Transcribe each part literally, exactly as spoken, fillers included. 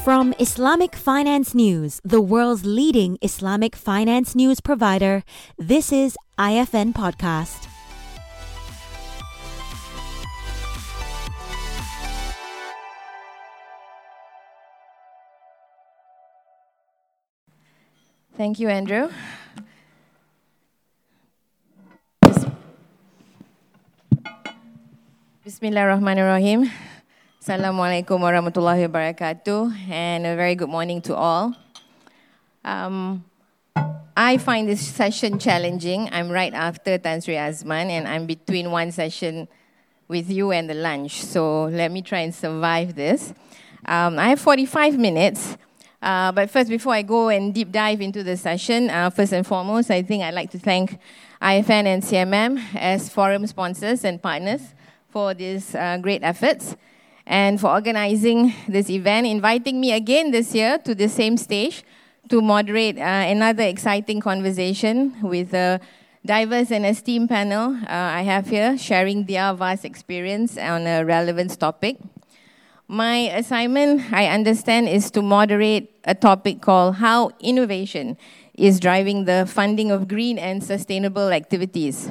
From Islamic Finance News, the world's leading Islamic finance news provider, this is I F N Podcast. Thank you, Andrew. Bismillahirrahmanirrahim. Assalamualaikum warahmatullahi wabarakatuh, and a very good morning to all. Um, I find this session challenging. I'm right after Tan Sri Azman, and I'm between one session with you and the lunch. So let me try and survive this. Um, I have forty-five minutes. Uh, but first, before I go and deep dive into the session, uh, first and foremost, I think I'd like to thank I F N and C M M as forum sponsors and partners for these uh, great efforts, and for organizing this event, inviting me again this year to the same stage to moderate uh, another exciting conversation with a diverse and esteemed panel uh, I have here, sharing their vast experience on a relevant topic. My assignment, I understand, is to moderate a topic called How Innovation is Driving the Funding of Green and Sustainable Activities.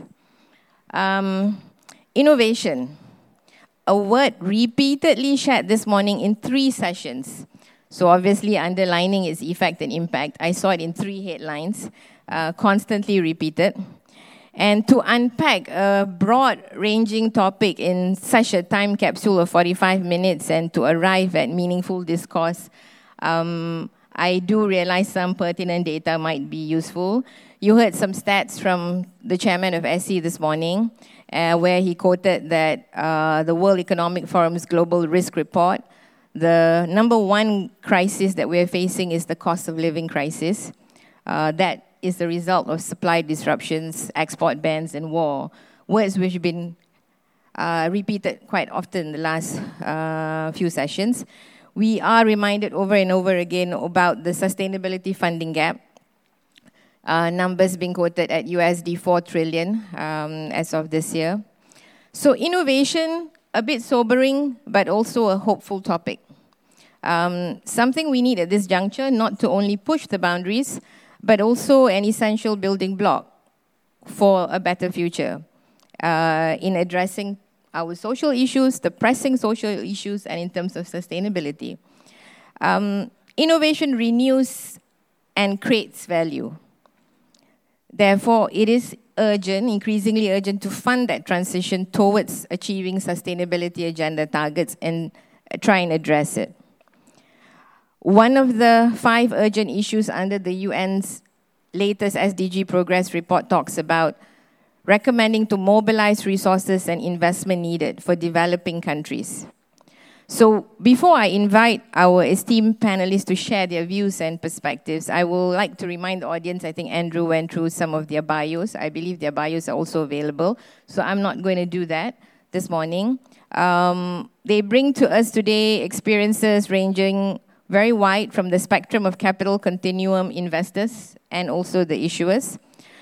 Um, innovation, a word repeatedly shared this morning in three sessions. So obviously underlining its effect and impact. I saw it in three headlines, uh, constantly repeated. And to unpack a broad-ranging topic in such a time capsule of forty-five minutes and to arrive at meaningful discourse, um, I do realize some pertinent data might be useful. You heard some stats from the chairman of S E this morning, uh, where he quoted that uh, the World Economic Forum's Global Risk Report, the number one crisis that we're facing is the cost of living crisis. Uh, that is the result of supply disruptions, export bans, and war, words which have been uh, repeated quite often in the last uh, few sessions. We are reminded over and over again about the sustainability funding gap, uh, numbers being quoted at U S D four trillion um, as of this year. So innovation, a bit sobering, but also a hopeful topic. Um, something we need at this juncture, not to only push the boundaries, but also an essential building block for a better future uh, in addressing our social issues, the pressing social issues, and in terms of sustainability. Um, innovation renews and creates value. Therefore, it is urgent, increasingly urgent, to fund that transition towards achieving sustainability agenda targets and try and address it. One of the five urgent issues under the U N's latest S D G Progress Report talks about recommending to mobilize resources and investment needed for developing countries. So before I invite our esteemed panelists to share their views and perspectives, I would like to remind the audience, I think Andrew went through some of their bios. I believe their bios are also available, so I'm not going to do that this morning. Um, they bring to us today experiences ranging very wide from the spectrum of capital continuum investors and also the issuers.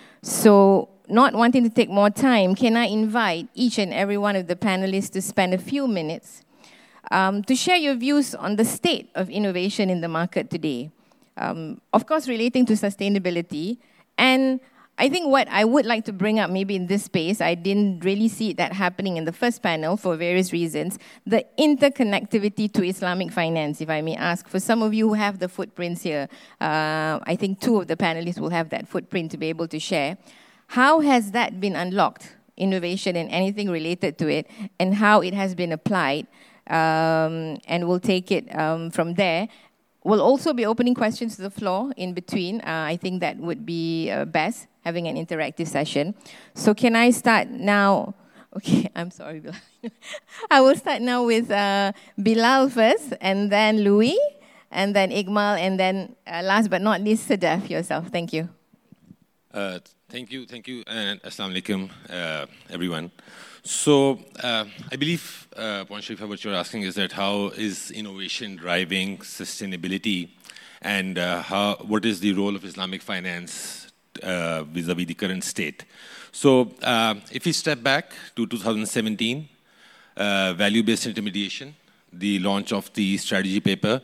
So not wanting to take more time, can I invite each and every one of the panelists to spend a few minutes um, to share your views on the state of innovation in the market today. Um, of course, relating to sustainability. And I think what I would like to bring up maybe in this space, I didn't really see that happening in the first panel for various reasons, the interconnectivity to Islamic finance, if I may ask. For some of you who have the footprints here, uh, I think two of the panelists will have that footprint to be able to share. How has that been unlocked, innovation and anything related to it, and how it has been applied? Um, and we'll take it um, from there. We'll also be opening questions to the floor in between. Uh, I think that would be uh, best, having an interactive session. So can I start now? Okay, I'm sorry, Bilal. I will start now with uh, Bilal first, and then Louis, and then Iqmal, and then uh, last but not least, Sadaf, yourself. Thank you. Uh, thank you, thank you, and Assalamu alaikum, uh, everyone. So uh, I believe, uh, Puan Sharifa, what you're asking is that how is innovation driving sustainability, and uh, how, what is the role of Islamic finance uh, vis-a-vis the current state? So uh, if we step back to two thousand seventeen, uh, value-based intermediation, the launch of the strategy paper,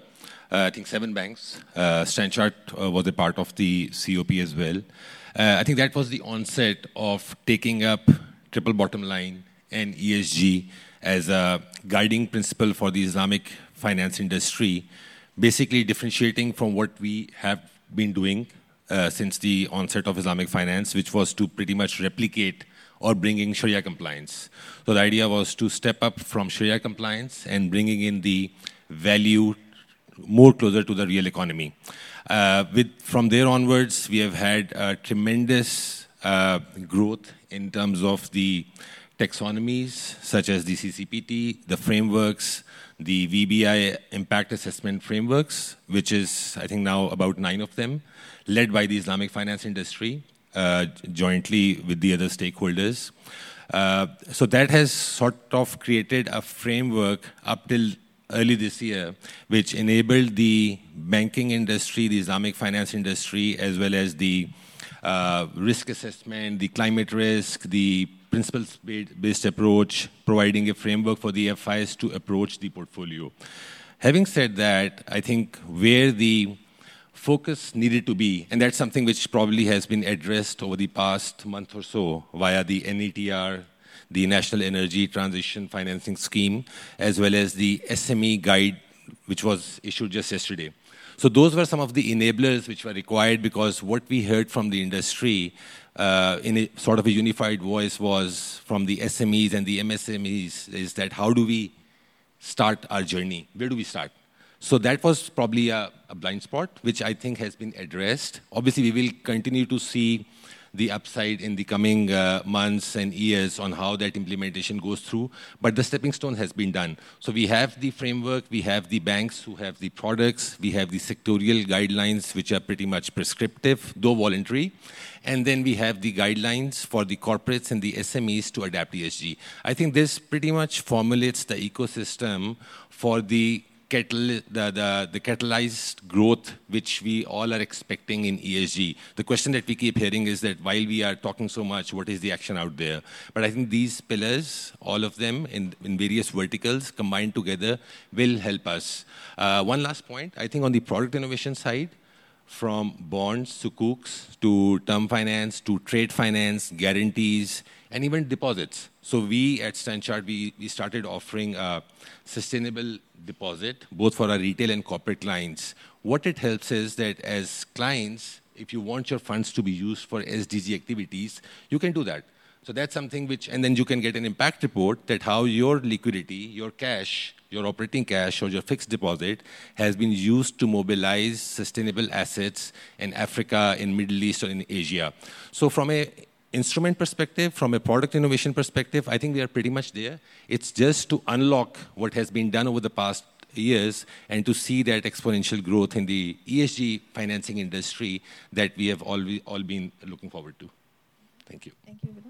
uh, I think seven banks. Uh, StanChart uh, was a part of the C O P as well. Uh, I think that was the onset of taking up triple bottom line and E S G as a guiding principle for the Islamic finance industry, basically differentiating from what we have been doing uh, since the onset of Islamic finance, which was to pretty much replicate or bringing Sharia compliance. So the idea was to step up from Sharia compliance and bringing in the value more closer to the real economy. Uh, with, from there onwards, we have had uh, tremendous uh, growth in terms of the taxonomies, such as the C C P T, the frameworks, the V B I impact assessment frameworks, which is, I think now about nine of them, led by the Islamic finance industry, uh, jointly with the other stakeholders. Uh, so that has sort of created a framework up till early this year, which enabled the banking industry, the Islamic finance industry, as well as the uh, risk assessment, the climate risk, the principles-based approach, providing a framework for the F Is to approach the portfolio. Having said that, I think where the focus needed to be, and that's something which probably has been addressed over the past month or so via the N E T R, the National Energy Transition Financing Scheme, as well as the S M E guide, which was issued just yesterday. So those were some of the enablers which were required, because what we heard from the industry uh, in a sort of a unified voice was from the S M Es and the M S M Es is that how do we start our journey? Where do we start? So that was probably a, a blind spot, which I think has been addressed. Obviously, we will continue to see the upside in the coming uh, months and years on how that implementation goes through. But the stepping stone has been done. So we have the framework, we have the banks who have the products, we have the sectorial guidelines, which are pretty much prescriptive, though voluntary. And then we have the guidelines for the corporates and the S M Es to adapt E S G. I think this pretty much formulates the ecosystem for the Catal the, the, the catalyzed growth which we all are expecting in E S G. The question that we keep hearing is that while we are talking so much, what is the action out there? But I think these pillars, all of them in, in various verticals combined together, will help us. Uh, one last point, I think on the product innovation side, from bonds, sukuks, to term finance, to trade finance, guarantees, and even deposits. So we at StanChart, we, we started offering a sustainable deposit, both for our retail and corporate clients. What it helps is that as clients, if you want your funds to be used for S D G activities, you can do that. So that's something which, and then you can get an impact report that how your liquidity, your cash, your operating cash or your fixed deposit has been used to mobilize sustainable assets in Africa, in Middle East, or in Asia. So from a instrument perspective, from a product innovation perspective, I think we are pretty much there. It's just to unlock what has been done over the past years and to see that exponential growth in the E S G financing industry that we have all, all been looking forward to. Thank you. Thank you,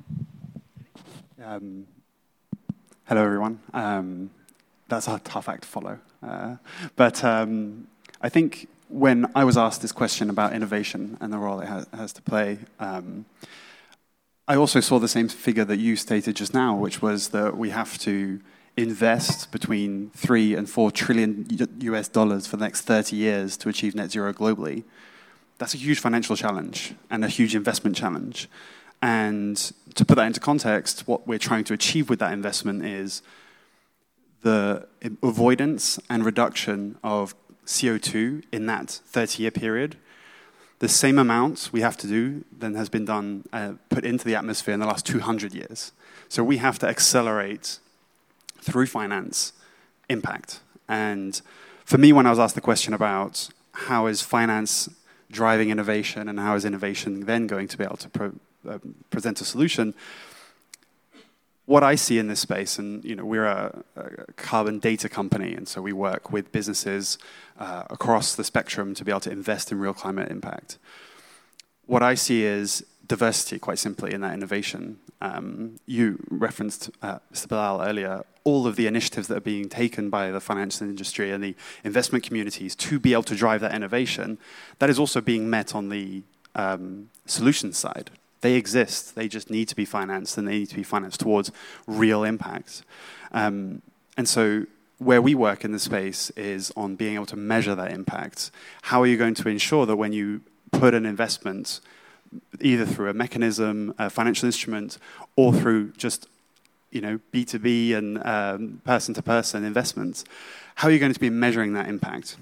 Vidal. Um, hello, everyone. Um, that's a tough act to follow. Uh, but um, I think when I was asked this question about innovation and the role it has, has to play, um, I also saw the same figure that you stated just now, which was that we have to invest between three and four trillion U S dollars for the next thirty years to achieve net zero globally. That's a huge financial challenge and a huge investment challenge. And to put that into context, what we're trying to achieve with that investment is the avoidance and reduction of C O two in that thirty-year period. The same amount we have to do than has been done, uh, put into the atmosphere in the last two hundred years. So we have to accelerate through finance impact. And for me, when I was asked the question about how is finance driving innovation and how is innovation then going to be able to pro uh, present a solution, what I see in this space, and you know, we're a, a carbon data company, and so we work with businesses uh, across the spectrum to be able to invest in real climate impact. What I see is diversity, quite simply, in that innovation. Um, you referenced, uh, Mister Bilal earlier, all of the initiatives that are being taken by the financial industry and the investment communities to be able to drive that innovation. That is also being met on the um, solutions side. They exist, they just need to be financed, and they need to be financed towards real impact. Um, and so where we work in the space is on being able to measure that impact. How are you going to ensure that when you put an investment, either through a mechanism, a financial instrument, or through just, you know, B two B and um, person-to-person investments, how are you going to be measuring that impact?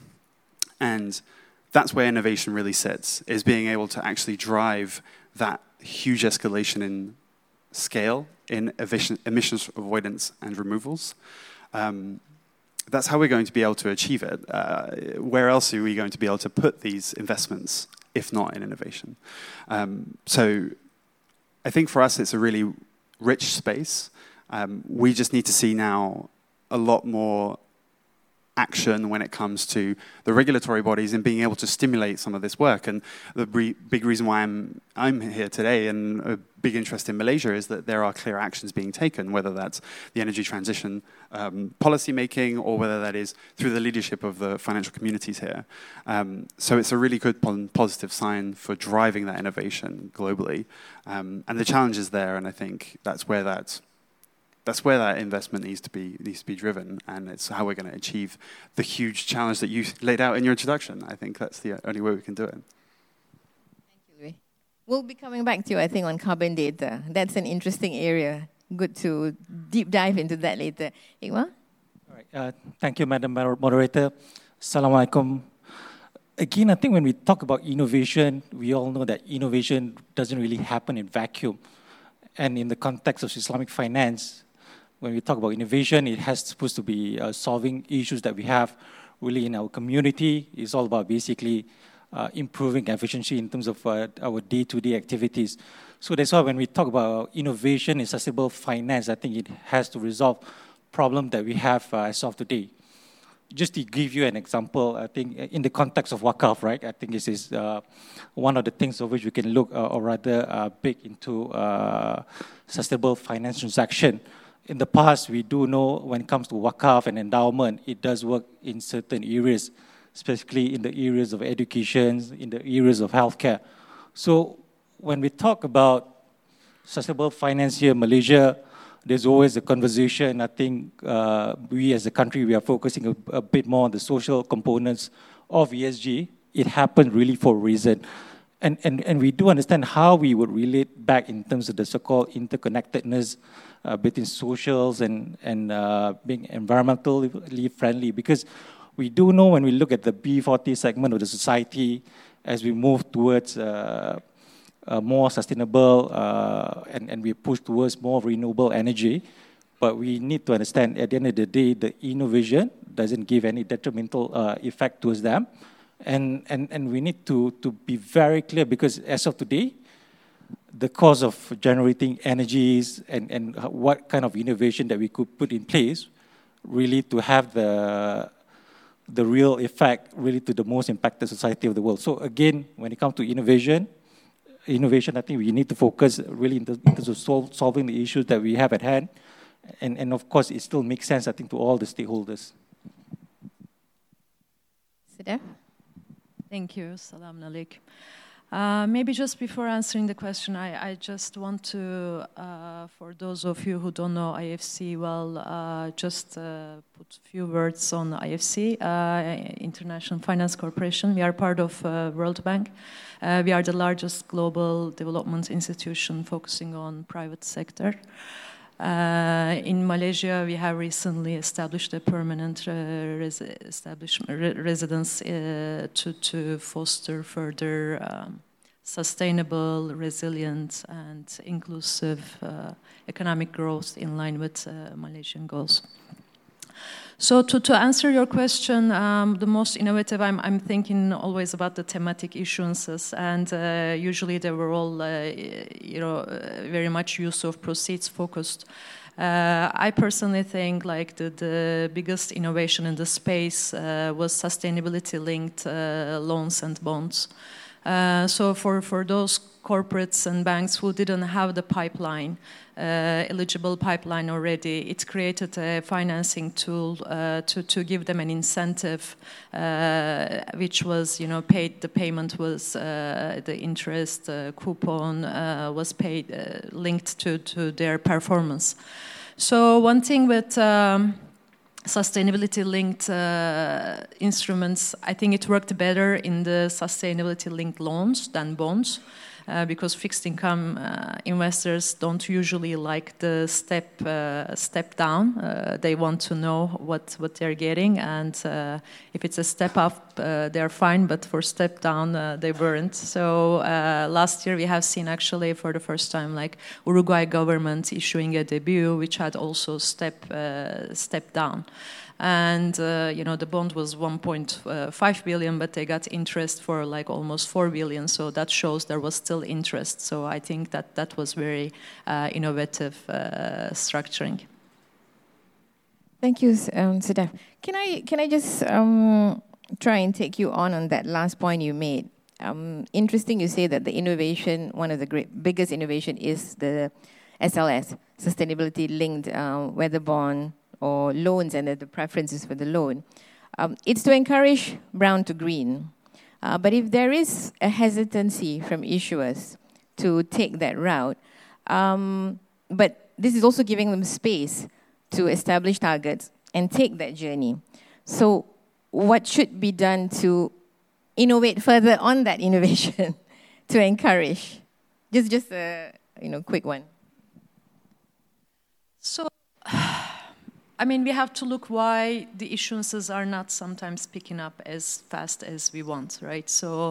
And that's where innovation really sits, is being able to actually drive that huge escalation in scale in emissions avoidance and removals. Um, that's how we're going to be able to achieve it. Uh, where else are we going to be able to put these investments, if not in innovation? Um, so I think for us, it's a really rich space. Um, we just need to see now a lot more action when it comes to the regulatory bodies and being able to stimulate some of this work. And the big reason why I'm I'm here today and a big interest in Malaysia is that there are clear actions being taken, whether that's the energy transition um, policy making or whether that is through the leadership of the financial communities here. Um, so it's a really good positive sign for driving that innovation globally. Um, and the challenge is there, and I think that's where that's That's where that investment needs to be needs to be driven, and it's how we're going to achieve the huge challenge that you laid out in your introduction. I think that's the only way we can do it. Thank you, Louis. We'll be coming back to you, I think, on carbon data. That's an interesting area. Good to deep dive into that later. Iqbal? All right. Uh, thank you, Madam Moderator. Assalamualaikum. Again, I think when we talk about innovation, we all know that innovation doesn't really happen in vacuum. And in the context of Islamic finance, when we talk about innovation, it has supposed to be uh, solving issues that we have really in our community. It's all about basically uh, improving efficiency in terms of uh, our day-to-day activities. So that's why when we talk about innovation in sustainable finance, I think it has to resolve problems that we have uh, as of today. Just to give you an example, I think in the context of Wakaf, right, I think this is uh, one of the things of which we can look uh, or rather uh, big into uh, sustainable finance transaction. In the past, we do know when it comes to Wakaf and endowment, it does work in certain areas, especially in the areas of education, in the areas of healthcare. So when we talk about sustainable finance here in Malaysia, there's always a conversation. I think uh, we as a country, we are focusing a, a bit more on the social components of E S G. It happened really for a reason. And, and, and we do understand how we would relate back in terms of the so-called interconnectedness uh, between socials and, and uh, being environmentally friendly. Because we do know when we look at the B forty segment of the society, as we move towards uh, uh, more sustainable uh, and, and we push towards more renewable energy, but we need to understand at the end of the day, the innovation doesn't give any detrimental uh, effect towards them. And, and, and we need to, to be very clear because as of today, the cost of generating energies and, and what kind of innovation that we could put in place really to have the, the real effect really to the most impacted society of the world. So again, when it comes to innovation, innovation, I think we need to focus really in, the, in terms of sol solving the issues that we have at hand. And, and of course, it still makes sense, I think, to all the stakeholders. Sedef? Thank you. Assalamu alaikum. Uh, maybe just before answering the question, I, I just want to, uh, for those of you who don't know I F C well, uh, just uh, put a few words on I F C, uh, International Finance Corporation. We are part of uh, World Bank. Uh, we are the largest global development institution focusing on private sector. Uh, in Malaysia, we have recently established a permanent uh, res establishment re residence uh, to, to foster further um, sustainable, resilient, and inclusive uh, economic growth in line with uh, Malaysian goals. So to, to answer your question, um, the most innovative, I'm, I'm thinking always about the thematic issuances, and uh, usually they were all, uh, you know, uh, very much use of proceeds focused. Uh, I personally think like the, the biggest innovation in the space uh, was sustainability-linked uh, loans and bonds. Uh, so for, for those corporates and banks who didn't have the pipeline, uh, eligible pipeline already, it created a financing tool uh, to, to give them an incentive, uh, which was, you know, paid, the payment was, uh, the interest uh, coupon uh, was paid, uh, linked to, to their performance. So one thing with um, sustainability-linked uh, instruments, I think it worked better in the sustainability-linked loans than bonds. Uh, because fixed income uh, investors don't usually like the step uh, step down. Uh, they want to know what, what they're getting, and uh, if it's a step up, uh, they're fine, but for step down, uh, they weren't. So uh, last year we have seen actually for the first time like Uruguay government issuing a debut which had also step uh, step down. And, uh, you know, the bond was one point five billion, but they got interest for like almost four billion. So that shows there was still interest. So I think that that was very uh, innovative uh, structuring. Thank you, um, Sedef. Can I, can I just um, try and take you on on that last point you made? Um, interesting you say that the innovation, one of the great, biggest innovation is the S L S, sustainability-linked uh, weather bond, or loans, and the preferences for the loan. Um, it's to encourage brown to green. Uh, but if there is a hesitancy from issuers to take that route, um, but this is also giving them space to establish targets and take that journey. So what should be done to innovate further on that innovation to encourage? Just, just a you know, quick one. So, I mean, we have to look why the issuances are not sometimes picking up as fast as we want, right? So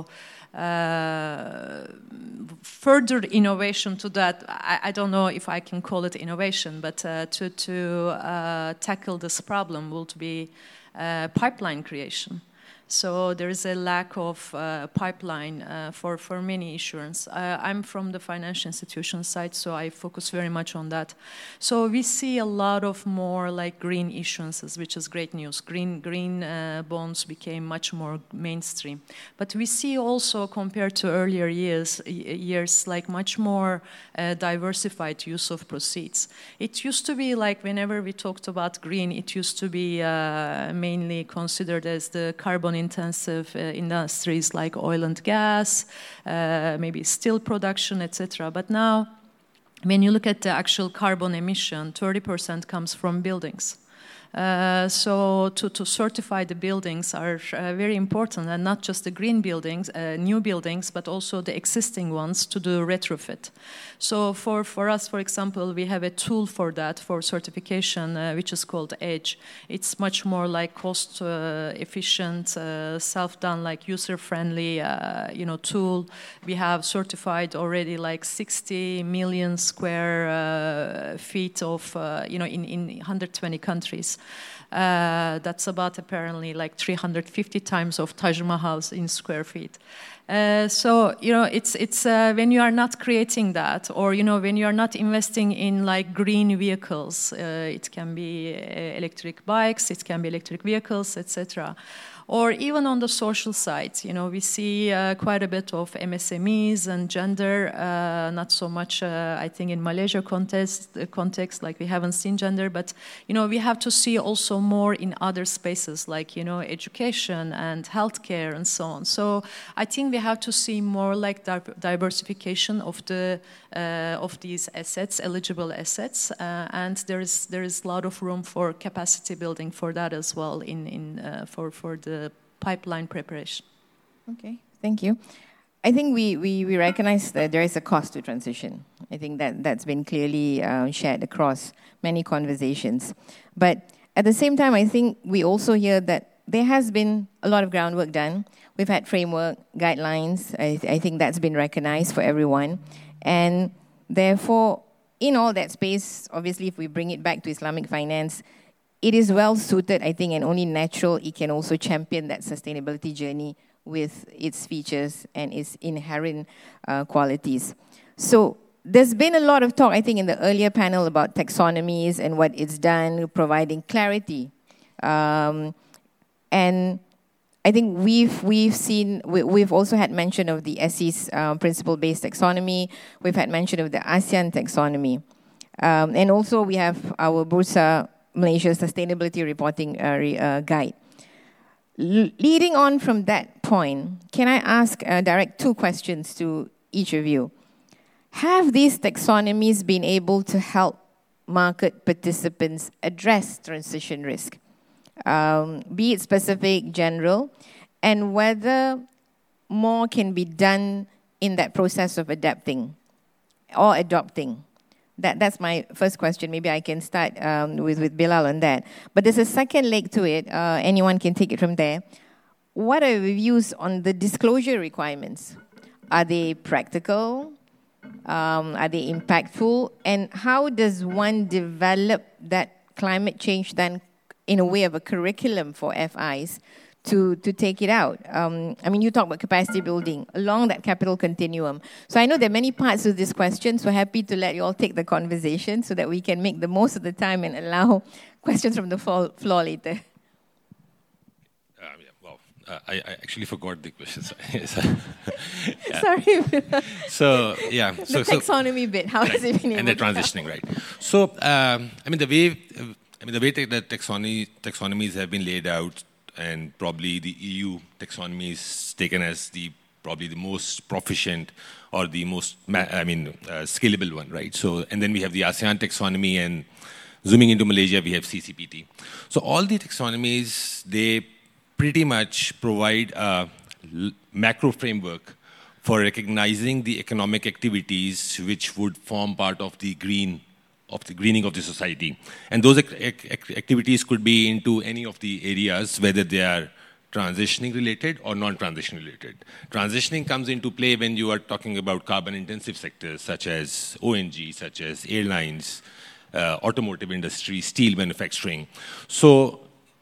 uh, further innovation to that, I, I don't know if I can call it innovation, but uh, to, to uh, tackle this problem will be uh, pipeline creation. So there is a lack of uh, pipeline uh, for, for many issuers. Uh, I'm from the financial institution side, so I focus very much on that. So we see a lot of more like green issuances, which is great news. Green, green uh, bonds became much more mainstream. But we see also, compared to earlier years, years like much more uh, diversified use of proceeds. It used to be like whenever we talked about green, it used to be uh, mainly considered as the carbon intensive uh, industries like oil and gas, uh, maybe steel production, et cetera. But now, when you look at the actual carbon emission, thirty percent comes from buildings. Uh, so to, to certify the buildings are uh, very important, and not just the green buildings, uh, new buildings, but also the existing ones to do retrofit. So for, for us, for example, we have a tool for that, for certification, uh, which is called EDGE. It's much more like cost uh, efficient, uh, self-done, like user-friendly, uh, you know, tool. We have certified already like sixty million square uh, feet of, uh, you know, in, in one hundred twenty countries. Uh, that's about apparently like three hundred fifty times of Taj Mahal in square feet. Uh, so, you know, it's, it's uh, when you are not creating that, or, you know, when you are not investing in like green vehicles, uh, it can be uh, electric bikes, it can be electric vehicles, et cetera. Or even on the social side, you know, we see uh, quite a bit of M S M Es and gender, uh, not so much, uh, I think, in Malaysia context, uh, context, like we haven't seen gender, but, you know, we have to see also more in other spaces, like, you know, education and healthcare and so on. So I think we have to see more like di diversification of the uh, of these assets, eligible assets, uh, and there is there is a lot of room for capacity building for that as well in in uh, for for the pipeline preparation. Okay, thank you. I think we, we, we recognize that there is a cost to transition. I think that that's been clearly uh, shared across many conversations. But at the same time, I think we also hear that there has been a lot of groundwork done. We've had framework, guidelines. I, I think that's been recognized for everyone. And therefore, in all that space, obviously, if we bring it back to Islamic finance, it is well suited, I think, and only natural it can also champion that sustainability journey with its features and its inherent uh, qualities. So there's been a lot of talk, I think, in the earlier panel about taxonomies and what it's done, providing clarity. Um, and I think we've we've seen, we, we've also had mention of the S E's uh, principle-based taxonomy. We've had mention of the ASEAN taxonomy. Um, and also we have our Bursa Malaysia Sustainability Reporting uh, re, uh, Guide. L leading on from that point, can I ask, uh, direct two questions to each of you? Have these taxonomies been able to help market participants address transition risk? um, be it specific, general, and whether more can be done in that process of adapting or adopting. That, that's my first question. Maybe I can start um, with, with Bilal on that. But there's a second leg to it. Uh, anyone can take it from there. What are your views on the disclosure requirements? Are they practical? Um, are they impactful? And how does one develop that climate change then in a way of a curriculum for F Is to, to take it out? Um, I mean, you talk about capacity building along that capital continuum. So I know there are many parts to this question, so happy to let you all take the conversation so that we can make the most of the time and allow questions from the floor, floor later. Uh, I, I actually forgot the questions. Sorry. So, yeah. So, the taxonomy so, bit, how right. has it been able And the transitioning, right. So, um, I mean, the way, I mean, the way the taxonomy, taxonomies have been laid out, and probably the E U taxonomy is taken as the probably the most proficient or the most, I mean, uh, scalable one, right? So, and then we have the ASEAN taxonomy, and zooming into Malaysia, we have C C P T. So all the taxonomies, they pretty much provide a macro framework for recognizing the economic activities which would form part of the green, of the greening of the society. And those ac ac activities could be into any of the areas, whether they are transitioning related or non-transition related. Transitioning comes into play when you are talking about carbon intensive sectors such as O N G, such as airlines, uh, automotive industry, steel manufacturing. So,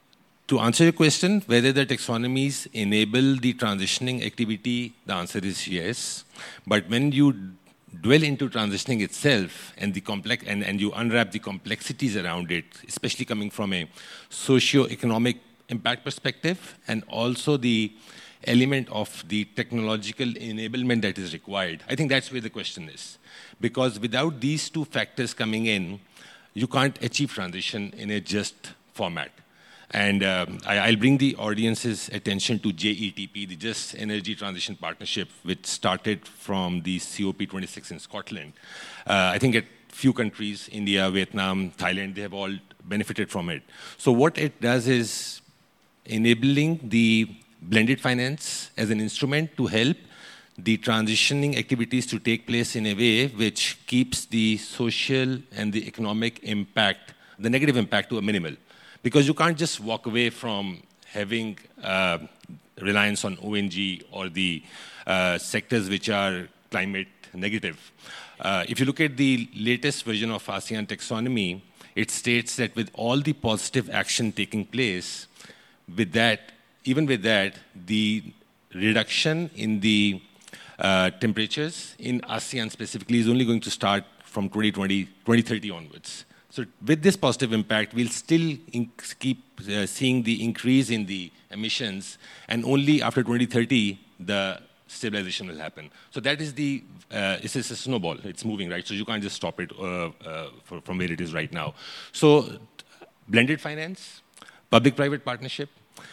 to answer your question, whether the taxonomies enable the transitioning activity, the answer is yes. But when you dwell into transitioning itself and the complex and, and you unwrap the complexities around it, especially coming from a socio-economic impact perspective, and also the element of the technological enablement that is required, I think that's where the question is. Because without these two factors coming in, you can't achieve transition in a just format. And um, I, I'll bring the audience's attention to J E T P, the Just Energy Transition Partnership, which started from the C O P twenty-six in Scotland. Uh, I think at few countries, India, Vietnam, Thailand, they have all benefited from it. So what it does is enabling the blended finance as an instrument to help the transitioning activities to take place in a way which keeps the social and the economic impact, the negative impact, to a minimal. Because you can't just walk away from having uh, reliance on O N G or the uh, sectors which are climate negative. Uh, if you look at the latest version of ASEAN taxonomy, it states that with all the positive action taking place, with that, even with that, the reduction in the uh, temperatures in ASEAN specifically is only going to start from twenty twenty, twenty thirty onwards. So with this positive impact, we'll still keep uh, seeing the increase in the emissions, and only after twenty thirty, the stabilization will happen. So that is the, uh, it's, it's a snowball, it's moving, right? So you can't just stop it uh, uh, for, from where it is right now. So blended finance, public-private partnership,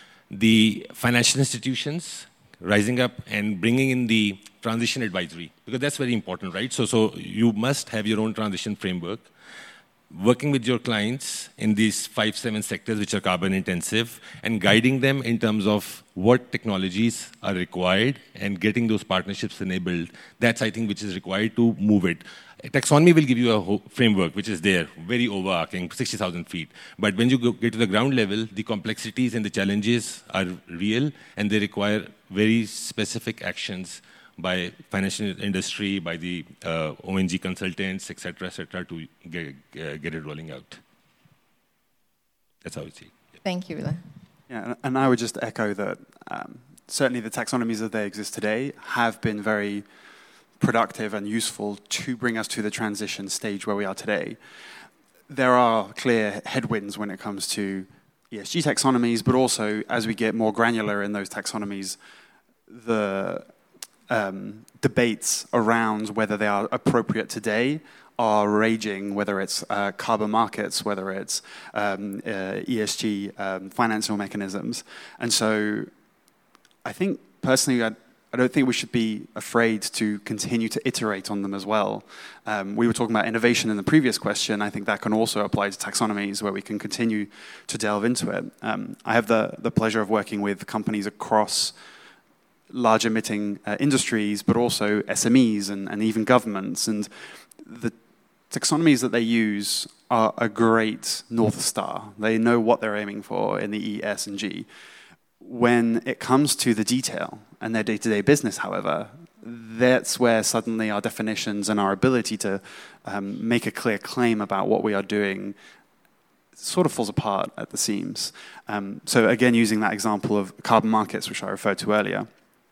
the financial institutions rising up and bringing in the transition advisory, because that's very important, right? So, so you must have your own transition framework, working with your clients in these five, seven sectors which are carbon intensive, and guiding them in terms of what technologies are required and getting those partnerships enabled. That's, I think, which is required to move it. Taxonomy will give you a framework which is there, very overarching, sixty thousand feet. But when you go, get to the ground level, the complexities and the challenges are real, and they require very specific actions by financial industry, by the uh, O N G consultants, et cetera, et cetera, to get, uh, get it rolling out. That's how I see it. Yeah. Thank you, Bilal. Yeah, and I would just echo that um, certainly the taxonomies as they exist today have been very productive and useful to bring us to the transition stage where we are today. There are clear headwinds when it comes to E S G taxonomies, but also as we get more granular in those taxonomies, the Um, debates around whether they are appropriate today are raging, whether it's uh, carbon markets, whether it's um, uh, E S G um, financial mechanisms. And so I think personally I'd, I don't think we should be afraid to continue to iterate on them as well. Um, we were talking about innovation in the previous question. I think that can also apply to taxonomies, where we can continue to delve into it. Um, I have the, the pleasure of working with companies across large emitting uh, industries, but also S M Es and, and even governments. And the taxonomies that they use are a great North Star. They know what they're aiming for in the E, S, and G. When it comes to the detail and their day-to-day business, however, that's where suddenly our definitions and our ability to um, make a clear claim about what we are doing sort of falls apart at the seams. Um, so again, using that example of carbon markets, which I referred to earlier,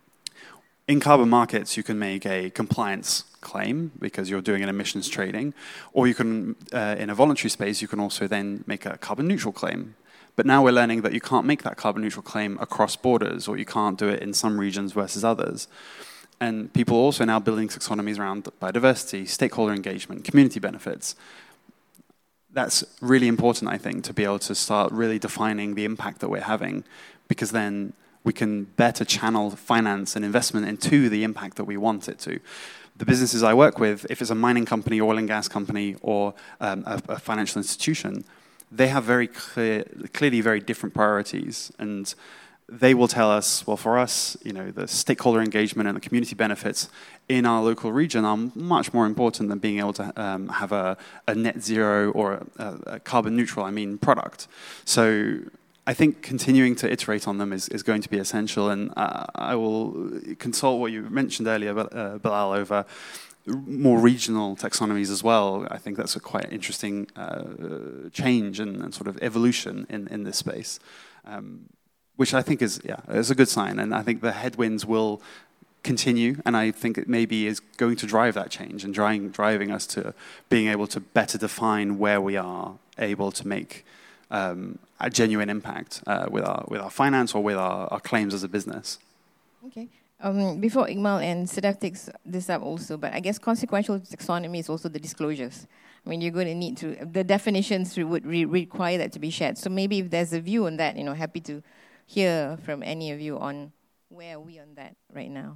in carbon markets, you can make a compliance claim because you're doing an emissions trading, or you can, uh, in a voluntary space, you can also then make a carbon neutral claim. But now we're learning that you can't make that carbon neutral claim across borders, or you can't do it in some regions versus others. And people are also now building taxonomies around biodiversity, stakeholder engagement, community benefits. That's really important, I think, to be able to start really defining the impact that we're having, because then we can better channel finance and investment into the impact that we want it to. The businesses I work with, if it's a mining company, oil and gas company, or um, a, a financial institution, they have very clear, clearly very different priorities, and they will tell us, well, for us, you know, the stakeholder engagement and the community benefits in our local region are much more important than being able to um, have a, a net zero or a, a carbon neutral, I mean, product. So I think continuing to iterate on them is, is going to be essential, and uh, I will consult what you mentioned earlier, uh, Bilal, over more regional taxonomies as well. I think that's a quite interesting uh, change and, and sort of evolution in, in this space, um, which I think is, yeah, is a good sign. And I think the headwinds will continue, and I think it maybe is going to drive that change and driving, driving us to being able to better define where we are able to make um, a genuine impact uh, with our with our finance or with our, our claims as a business. Okay. Um, before Iqmal and Sedaf takes this up also, but I guess consequential taxonomy is also the disclosures. I mean, you're going to need to, the definitions would re require that to be shared. So maybe if there's a view on that, you know, happy to hear from any of you on where are we on that right now.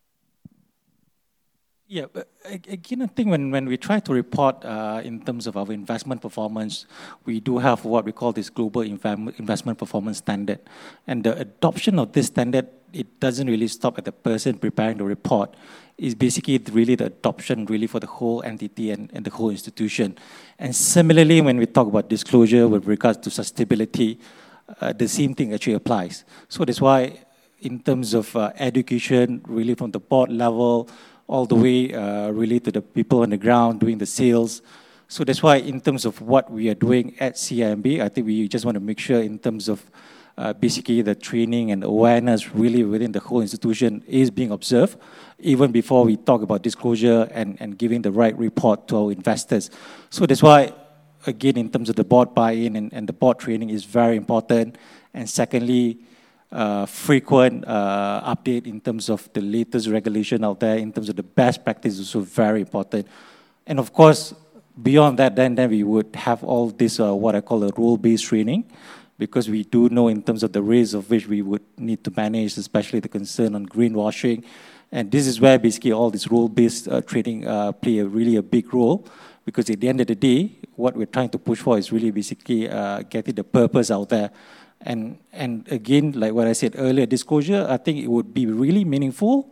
Yeah, but again, I think when, when we try to report uh, in terms of our investment performance, we do have what we call this global investment performance standard. And the adoption of this standard, it doesn't really stop at the person preparing the report. It's basically really the adoption really for the whole entity and, and the whole institution. And similarly, when we talk about disclosure with regards to sustainability, uh, the same thing actually applies. So that's why in terms of uh, education, really from the board level, all the way uh, really to the people on the ground doing the sales. So that's why in terms of what we are doing at C I M B, I think we just want to make sure in terms of uh, basically the training and awareness really within the whole institution is being observed, even before we talk about disclosure and, and giving the right report to our investors. So that's why, again, in terms of the board buy-in and, and the board training is very important. And secondly, Uh, frequent uh, update in terms of the latest regulation out there, in terms of the best practice is also very important. And of course, beyond that, then, then we would have all this, uh, what I call a rule-based training, because we do know in terms of the risks of which we would need to manage, especially the concern on greenwashing. And this is where basically all this rule-based uh, training uh, play a really a big role, because at the end of the day, what we're trying to push for is really basically uh, getting the purpose out there. And and again, like what I said earlier, disclosure, I think it would be really meaningful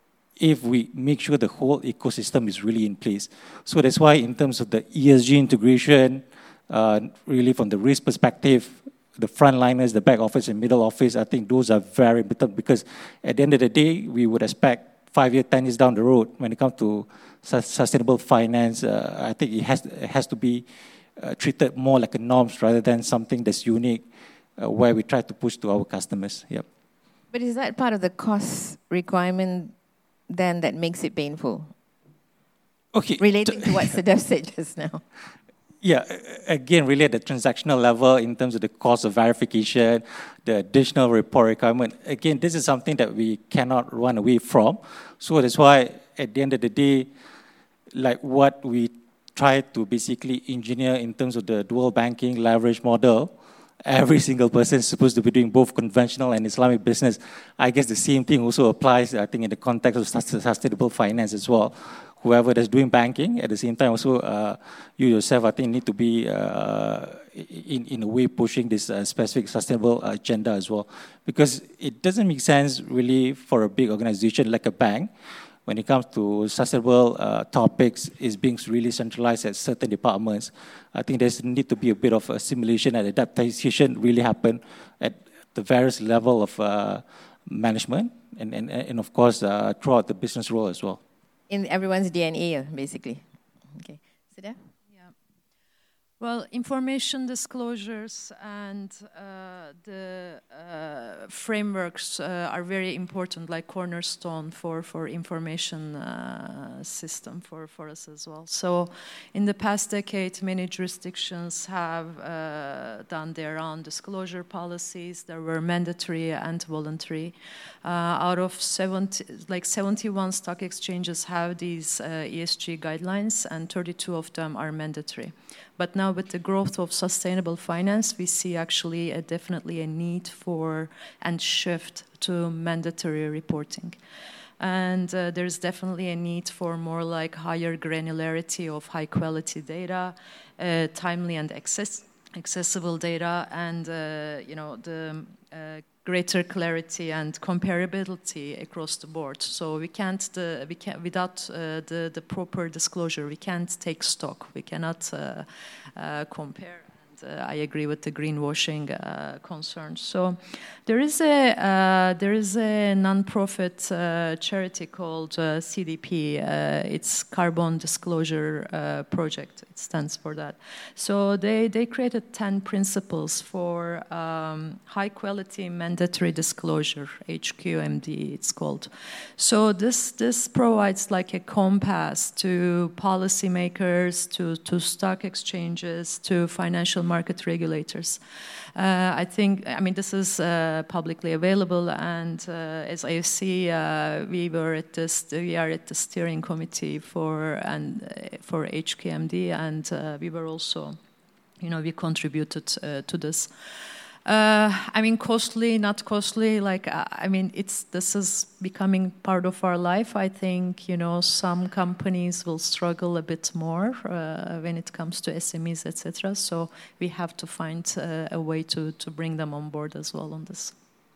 if we make sure the whole ecosystem is really in place. So that's why in terms of the E S G integration, uh, really from the risk perspective, the frontliners, the back office and middle office, I think those are very important, because at the end of the day, we would expect five years, ten years down the road, when it comes to su sustainable finance, uh, I think it has, it has to be uh, treated more like a norms rather than something that's unique, Uh, where we try to push to our customers. Yep. But is that part of the cost requirement then that makes it painful? Okay. Relating to what Sedaf said just now. Yeah, again, really at the transactional level in terms of the cost of verification, the additional report requirement. Again, this is something that we cannot run away from. So that's why at the end of the day, like what we try to basically engineer in terms of the dual banking leverage model, every single person is supposed to be doing both conventional and Islamic business. I guess the same thing also applies, I think, in the context of sustainable finance as well. Whoever that's doing banking, at the same time also, uh, you yourself, I think, need to be, uh, in, in a way, pushing this uh, specific sustainable agenda as well. Because it doesn't make sense, really, for a big organization like a bank, when it comes to sustainable uh, topics, is being really centralized at certain departments. I think there's need to be a bit of a simulation and adaptation really happen at the various level of uh, management and, and, and of course, uh, throughout the business role as well. In everyone's D N A, basically. Okay. Sida? Yeah. Well, information disclosures and uh, the uh, frameworks uh, are very important, like cornerstone for, for information uh, system for, for us as well. So in the past decade, many jurisdictions have uh, done their own disclosure policies. There were mandatory and voluntary. Uh, out of seventy, like seventy-one stock exchanges have these uh, E S G guidelines, and thirty-two of them are mandatory. But now with the growth of sustainable finance, we see actually a, definitely a need for and shift to mandatory reporting. And uh, there's definitely a need for more like higher granularity of high quality data, uh, timely and access accessible data, and uh, you know the uh, greater clarity and comparability across the board. So we can't, the, we can't without uh, the, the proper disclosure, we can't take stock. We cannot uh, uh, compare. And uh, I agree with the greenwashing uh, concerns. So there is a uh, there is a non-profit uh, charity called uh, C D P. Uh, it's Carbon Disclosure uh, Project. It stands for that. So they they created ten principles for um, high quality mandatory disclosure, H Q M D it's called. So this this provides like a compass to policymakers, to to stock exchanges, to financial market regulators. Uh, I think, I mean, this is uh, publicly available, and uh, as I see, uh, we were at this, we are at the steering committee for and uh, for H Q M D, and uh, we were also, you know, we contributed uh, to this. Uh, I mean, costly, not costly. Like, uh, I mean, it's this is becoming part of our life. I think, you know, some companies will struggle a bit more uh, when it comes to S M Es, et cetera. So we have to find uh, a way to to bring them on board as well on this.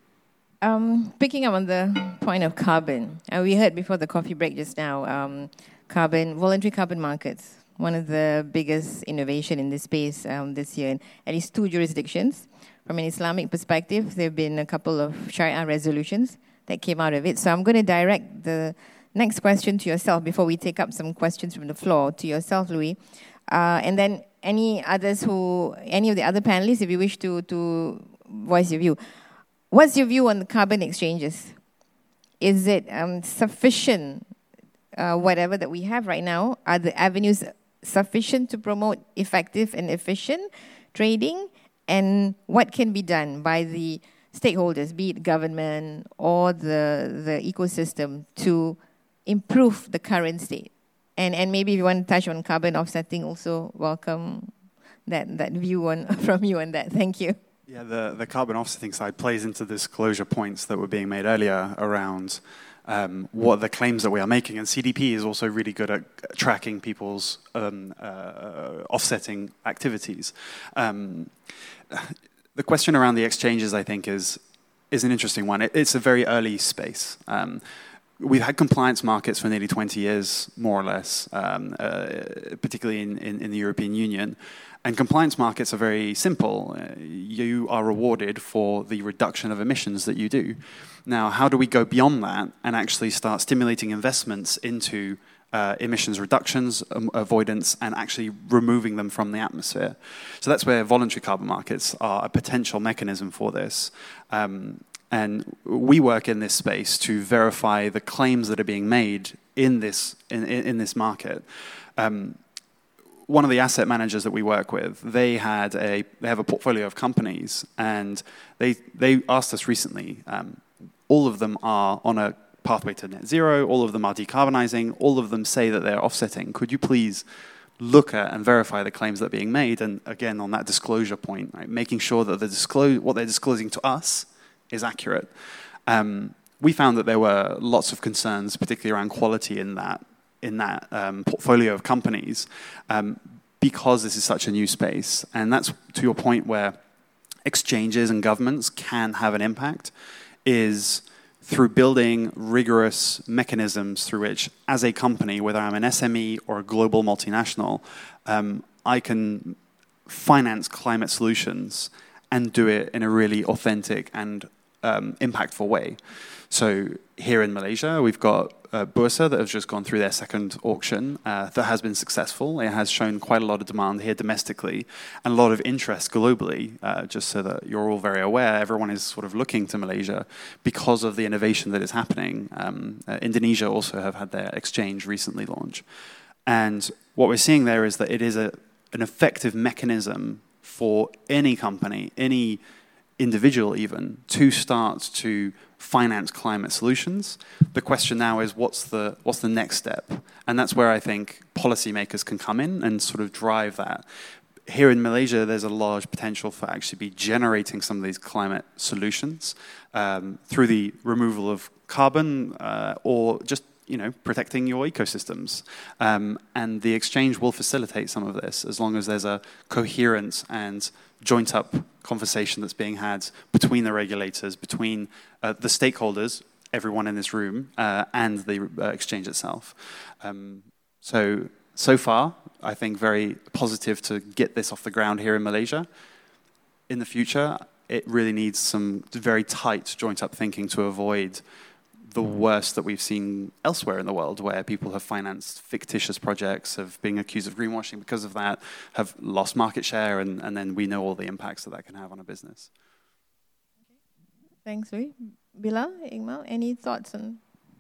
Um, picking up on the point of carbon, uh, we heard before the coffee break just now, um, carbon, voluntary carbon markets, one of the biggest innovation in this space um, this year in at least two jurisdictions. From an Islamic perspective, there have been a couple of Sharia resolutions that came out of it. So I'm going to direct the next question to yourself before we take up some questions from the floor. To yourself, Louis. Uh, and then any others who, any of the other panelists, if you wish to, to voice your view. What's your view on the carbon exchanges? Is it um, sufficient, uh, whatever that we have right now? Are the avenues sufficient to promote effective and efficient trading? And what can be done by the stakeholders, be it government or the, the ecosystem, to improve the current state? And and maybe if you want to touch on carbon offsetting, also welcome that, that view on from you on that. Thank you. Yeah, the, the carbon offsetting side plays into the disclosure points that were being made earlier around um, what the claims that we are making. And C D P is also really good at tracking people's um, uh, offsetting activities. Um, the question around the exchanges, I think, is is an interesting one. It, it's a very early space. Um, we've had compliance markets for nearly twenty years, more or less, um, uh, particularly in, in, in the European Union. And compliance markets are very simple. Uh, you are rewarded for the reduction of emissions that you do. Now, how do we go beyond that and actually start stimulating investments into uh, emissions reductions, um, avoidance, and actually removing them from the atmosphere? So that's where voluntary carbon markets are a potential mechanism for this. Um, and we work in this space to verify the claims that are being made in this, in, in, in this market. Um, One of the asset managers that we work with, they had a they have a portfolio of companies, and they they asked us recently. Um, all of them are on a pathway to net zero. All of them are decarbonizing. All of them say that they're offsetting. Could you please look at and verify the claims that are being made. And again, on that disclosure point, right, making sure that the disclose what they're disclosing to us is accurate. Um, we found that there were lots of concerns, particularly around quality in that in that um, portfolio of companies, um, because this is such a new space. And that's to your point where exchanges and governments can have an impact, is through building rigorous mechanisms through which, as a company, whether I'm an S M E or a global multinational, um, I can finance climate solutions and do it in a really authentic and um, impactful way. So here in Malaysia, we've got uh, Bursa that have just gone through their second auction uh, that has been successful. It has shown quite a lot of demand here domestically and a lot of interest globally, uh, just so that you're all very aware. Everyone is sort of looking to Malaysia because of the innovation that is happening. Um, uh, Indonesia also have had their exchange recently launch. And what we're seeing there is that it is a, an effective mechanism for any company, any individual even, to start to finance climate solutions. The question now is what's the what's the next step? And that's where I think policymakers can come in and sort of drive that. Here in Malaysia, there's a large potential for actually be generating some of these climate solutions um, through the removal of carbon uh, or just you know, protecting your ecosystems. Um, and the exchange will facilitate some of this as long as there's a coherent and joint up conversation that's being had between the regulators, between uh, the stakeholders, everyone in this room, uh, and the uh, exchange itself. Um, so, so far, I think very positive to get this off the ground here in Malaysia. In the future, it really needs some very tight joint up thinking to avoid the worst that we've seen elsewhere in the world, where people have financed fictitious projects, have been accused of greenwashing because of that, have lost market share, and, and then we know all the impacts that that can have on a business. Thanks, Louis. Bilal, Iqmal, any thoughts on?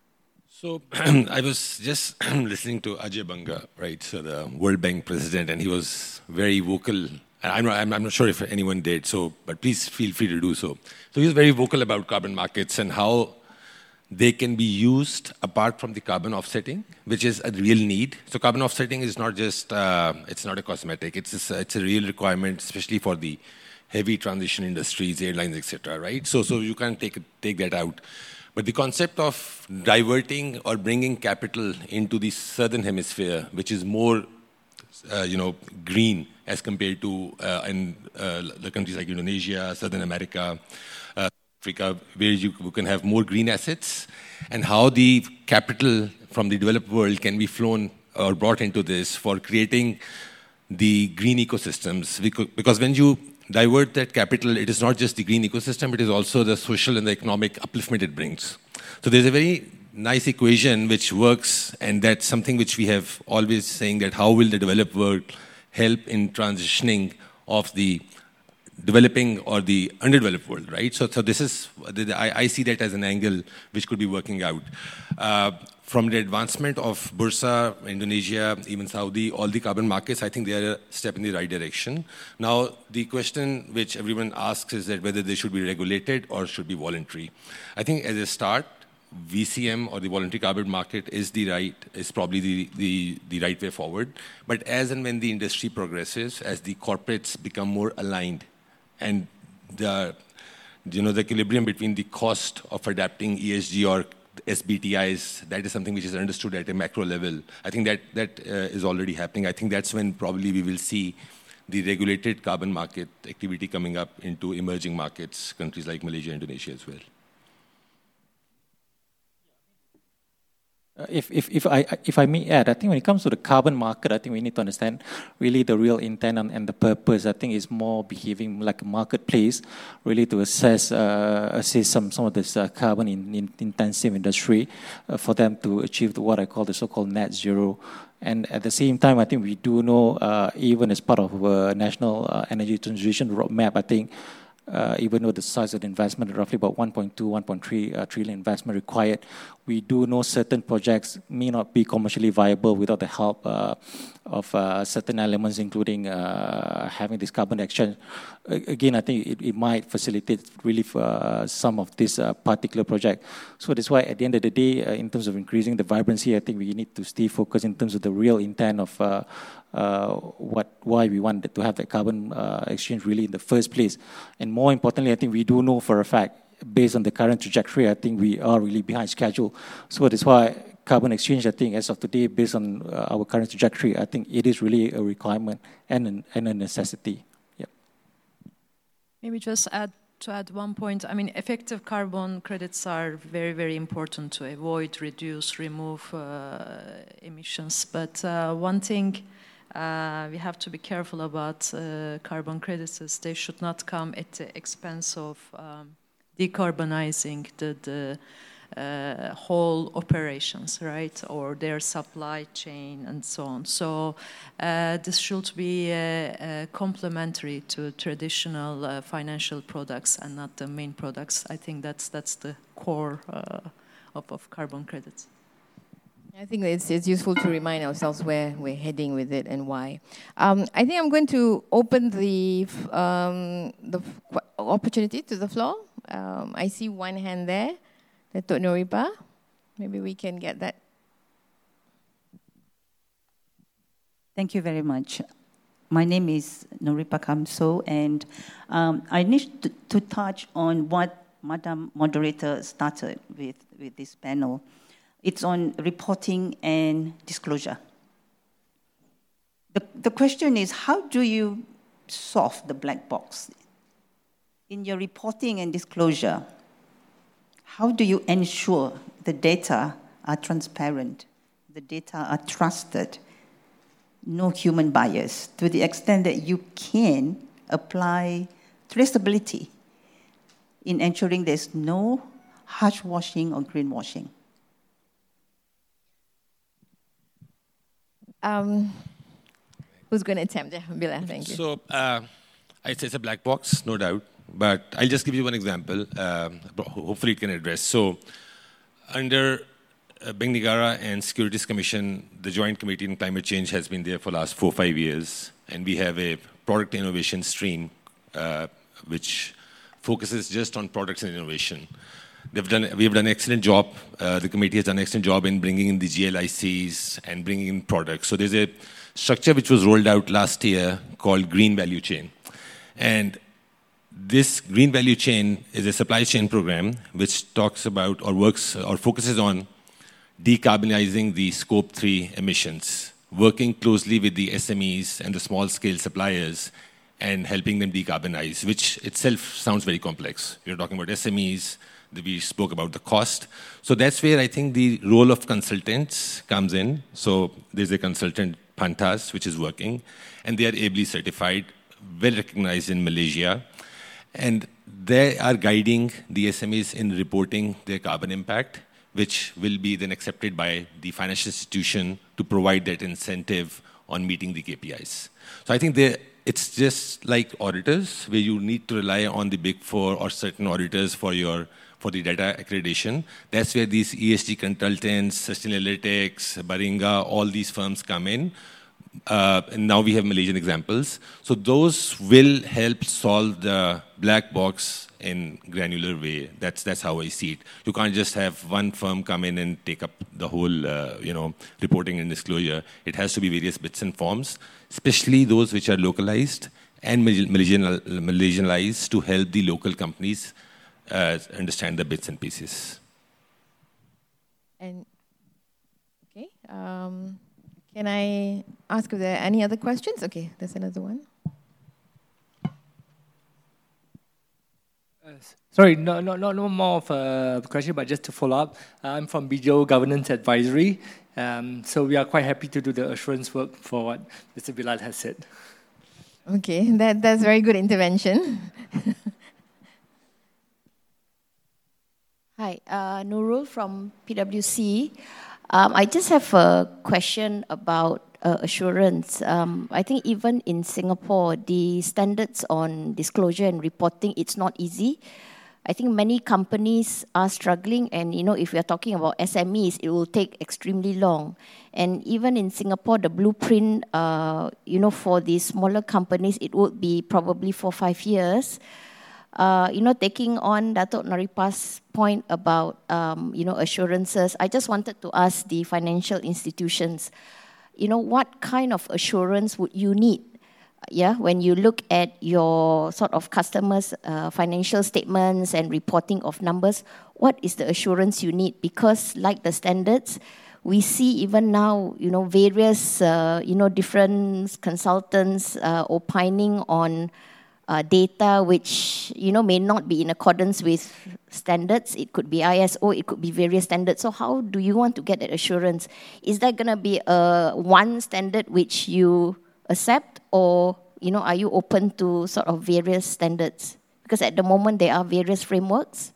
So I was just listening to Ajay Banga, right, so the World Bank president, and he was very vocal. I'm not, I'm not sure if anyone did, so but please feel free to do so. So he was very vocal about carbon markets and how they can be used apart from the carbon offsetting, which is a real need. So carbon offsetting is not just, uh, it's not a cosmetic, it's a, it's a real requirement, especially for the heavy transition industries, airlines, et cetera, right? So, so you can't take, take that out. But the concept of diverting or bringing capital into the southern hemisphere, which is more, uh, you know, green as compared to uh, in uh, the countries like Indonesia, Southern America, uh, Africa, where you can have more green assets, and how the capital from the developed world can be flown or brought into this for creating the green ecosystems. Because when you divert that capital, it is not just the green ecosystem, it is also the social and the economic upliftment it brings. So there's a very nice equation which works, and that's something which we have always saying that how will the developed world help in transitioning of the developing or the underdeveloped world, right? So, so this is, I, I see that as an angle which could be working out. Uh, from the advancement of Bursa, Indonesia, even Saudi, all the carbon markets, I think they are a step in the right direction. Now, the question which everyone asks is that whether they should be regulated or should be voluntary. I think as a start, V C M or the voluntary carbon market is the right, is probably the, the, the right way forward. But as and when the industry progresses, as the corporates become more aligned, and the, you know, the equilibrium between the cost of adapting E S G or S B T Is, that is something which is understood at a macro level. I think that, that uh, is already happening. I think that's when probably we will see the regulated carbon market activity coming up into emerging markets, countries like Malaysia, Indonesia as well. Uh, if, if, if, I, if I may add, I think when it comes to the carbon market, I think we need to understand really the real intent and, and the purpose. I think it's more behaving like a marketplace, really to assess uh, assess some, some of this uh, carbon in, in intensive industry uh, for them to achieve the, what I call the so-called net zero. And at the same time, I think we do know, uh, even as part of a national uh, energy transition roadmap, I think uh, even though the size of the investment, roughly about one point two, one point three uh, trillion investment required, we do know certain projects may not be commercially viable without the help uh, of uh, certain elements, including uh, having this carbon exchange. Again, I think it, it might facilitate really for uh, some of this uh, particular project. So that's why at the end of the day, uh, in terms of increasing the vibrancy, I think we need to stay focused in terms of the real intent of uh, uh, what why we want to have that carbon uh, exchange really in the first place. And more importantly, I think we do know for a fact, based on the current trajectory, I think we are really behind schedule. So that's why carbon exchange, I think, as of today, based on uh, our current trajectory, I think it is really a requirement and, an, and a necessity. Yep. Maybe just add to add one point. I mean, effective carbon credits are very, very important to avoid, reduce, remove uh, emissions. But uh, one thing uh, we have to be careful about uh, carbon credits is they should not come at the expense of um, decarbonizing the, the uh, whole operations, right, or their supply chain and so on. So uh, this should be uh, uh, complementary to traditional uh, financial products and not the main products. I think that's that's the core uh, of, of carbon credits. I think it's, it's useful to remind ourselves where we're heading with it and why. Um, I think I'm going to open the um, the opportunity to the floor. Um, I see one hand there, Datuk Noripa. Maybe we can get that. Thank you very much. My name is Noripa Kamso, and um, I need to, to touch on what Madam Moderator started with, with this panel. It's on reporting and disclosure. The, the question is, how do you solve the black box? In your reporting and disclosure, how do you ensure the data are transparent, the data are trusted, no human bias, to the extent that you can apply traceability in ensuring there's no harsh washing or greenwashing? Um, who's going to attempt it? Bilal, thank you. So, uh, I'd say it's a black box, no doubt. But I'll just give you one example. Um, hopefully it can address. So, under uh, Bank Negara and Securities Commission, the Joint Committee on Climate Change has been there for the last four, five years. And we have a product innovation stream uh, which focuses just on products and innovation. They've done, we've done an excellent job. Uh, the committee has done an excellent job in bringing in the G L I Cs and bringing in products. So there's a structure which was rolled out last year called Green Value Chain. And this Green Value Chain is a supply chain program which talks about or works or focuses on decarbonizing the scope three emissions, working closely with the S M Es and the small scale suppliers and helping them decarbonize, which itself sounds very complex. You're talking about S M Es, we spoke about the cost. So that's where I think the role of consultants comes in. So there's a consultant, Pantas, which is working, and they are ably certified, well recognized in Malaysia. And they are guiding the S M Es in reporting their carbon impact, which will be then accepted by the financial institution to provide that incentive on meeting the K P Is. So I think they, it's just like auditors, where you need to rely on the big four or certain auditors for your for the data accreditation. That's where these E S G consultants, Sustainalytics, Baringa, all these firms come in. Uh, and now we have Malaysian examples. So those will help solve the black box in granular way. That's that's how I see it. You can't just have one firm come in and take up the whole, uh, you know, reporting and disclosure. It has to be various bits and forms, especially those which are localized and Malaysian, Malaysianized to help the local companies uh, understand the bits and pieces. And okay. Um, Can I ask if there are any other questions? Okay, there's another one. Uh, sorry, no, no, no, no more of a question, but just to follow up. Uh, I'm from B D O Governance Advisory, um, so we are quite happy to do the assurance work for what Mister Bilal has said. Okay, that that's very good intervention. Hi, uh, Nurul from P W C. Um, I just have a question about uh, assurance. Um, I think even in Singapore, the standards on disclosure and reporting, it's not easy. I think many companies are struggling, and you know, if we are talking about S M Es, it will take extremely long. And even in Singapore, the blueprint, uh, you know, for the smaller companies, it would be probably for five years. Uh, you know, taking on Datuk Naripa's point about, um, you know, assurances, I just wanted to ask the financial institutions, you know, what kind of assurance would you need? Yeah, when you look at your sort of customers' uh, financial statements and reporting of numbers, what is the assurance you need? Because like the standards, we see even now, you know, various, uh, you know, different consultants uh, opining on uh, data which, you know, may not be in accordance with standards. It could be I S O, it could be various standards. So how do you want to get that assurance? Is that going to be a one standard which you accept, or you know, are you open to sort of various standards? Because at the moment there are various frameworks.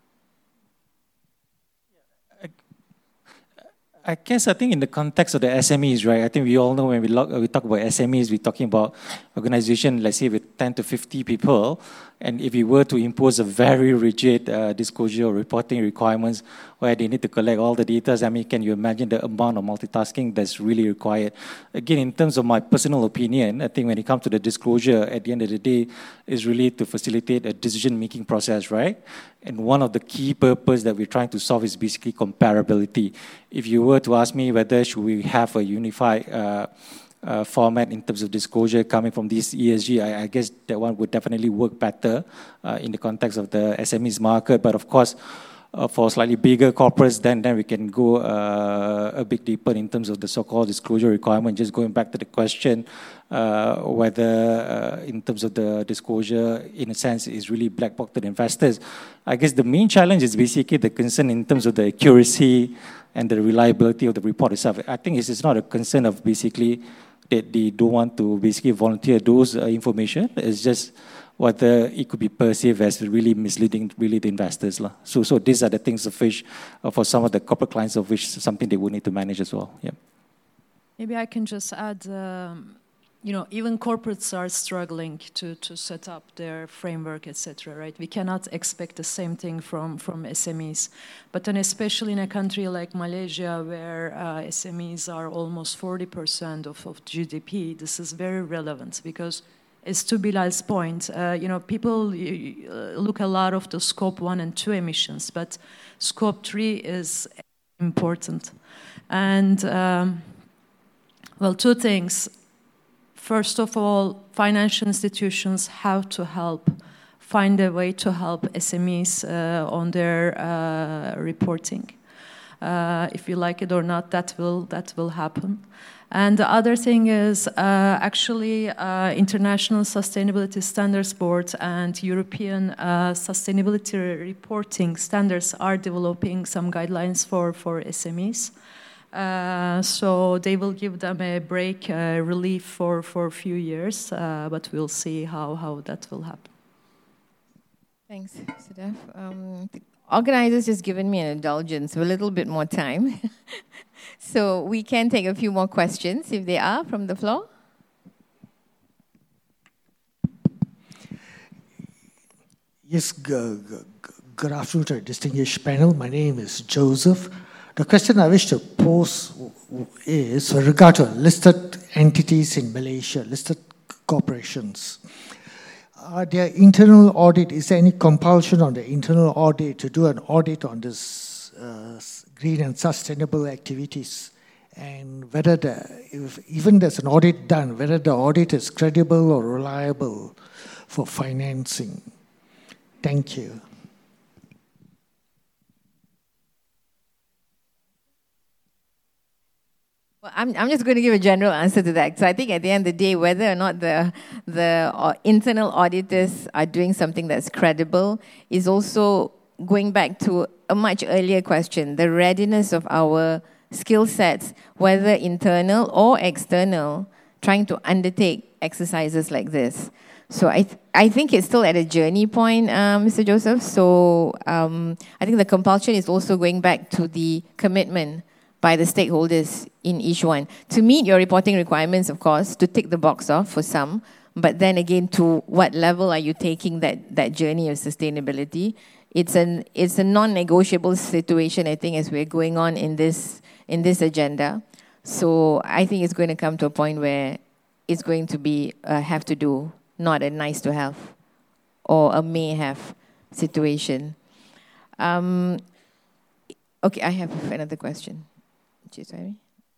I guess I think in the context of the S M Es, right? I think we all know when we, look, we talk about S M Es, we're talking about organization, let's say with ten to fifty people. And if we were to impose a very rigid uh, disclosure or reporting requirements where they need to collect all the data, I mean, can you imagine the amount of multitasking that's really required? Again, in terms of my personal opinion, I think when it comes to the disclosure, at the end of the day, is really to facilitate a decision-making process, right? And one of the key purposes that we're trying to solve is basically comparability. If you were to ask me whether should we have a unified uh, uh, format in terms of disclosure coming from this E S G, I, I guess that one would definitely work better uh, in the context of the S M Es market. But of course, uh, for slightly bigger corporates, then, then we can go uh, a bit deeper in terms of the so-called disclosure requirement. Just going back to the question, uh, whether uh, in terms of the disclosure, in a sense, is really black box to the investors. I guess the main challenge is basically the concern in terms of the accuracy and the reliability of the report itself. I think it's not a concern of basically that they don't want to basically volunteer those uh, information. It's just whether it could be perceived as really misleading really the investors. So, so these are the things of which, uh, for some of the corporate clients of which, something they would need to manage as well. Yeah. Maybe I can just add, um, you know, even corporates are struggling to, to set up their framework, et cetera, right? We cannot expect the same thing from, from S M Es. But then especially in a country like Malaysia, where uh, S M Es are almost forty percent of, of G D P, this is very relevant because, as to Bilal's point, uh, you know, people uh, look a lot of the scope one and two emissions, but scope three is important. And, um, well, two things. First of all, financial institutions have to help, find a way to help S M Es uh, on their uh, reporting. Uh, if you like it or not, that will, that will happen. And the other thing is uh, actually uh, International Sustainability Standards Board and European uh, Sustainability Reporting Standards are developing some guidelines for, for S M Es. Uh, so they will give them a break, uh, relief for, for a few years, uh, but we'll see how, how that will happen. Thanks, Sedef. Um, the organizers just given me an indulgence of a little bit more time. So we can take a few more questions if they are from the floor. Yes, good afternoon to a distinguished panel. My name is Joseph. The question I wish to pose is with regard to listed entities in Malaysia, listed corporations. Are there internal audit, is there any compulsion on the internal audit to do an audit on this uh, green and sustainable activities? And whether the, if even there's an audit done, whether the audit is credible or reliable for financing? Thank you. Well, I'm, I'm just going to give a general answer to that. So I think at the end of the day, whether or not the, the uh, internal auditors are doing something that's credible is also going back to a much earlier question, the readiness of our skill sets, whether internal or external, trying to undertake exercises like this. So I th I think it's still at a journey point, uh, Mister Joseph. So um, I think the compulsion is also going back to the commitment by the stakeholders in each one. To meet your reporting requirements, of course, to tick the box off for some, but then again, to what level are you taking that, that journey of sustainability? It's an it's a non-negotiable situation, I think, as we're going on in this in this agenda. So I think it's going to come to a point where it's going to be a have to do, not a nice to have or a may have situation. Um, okay, I have another question. Sorry.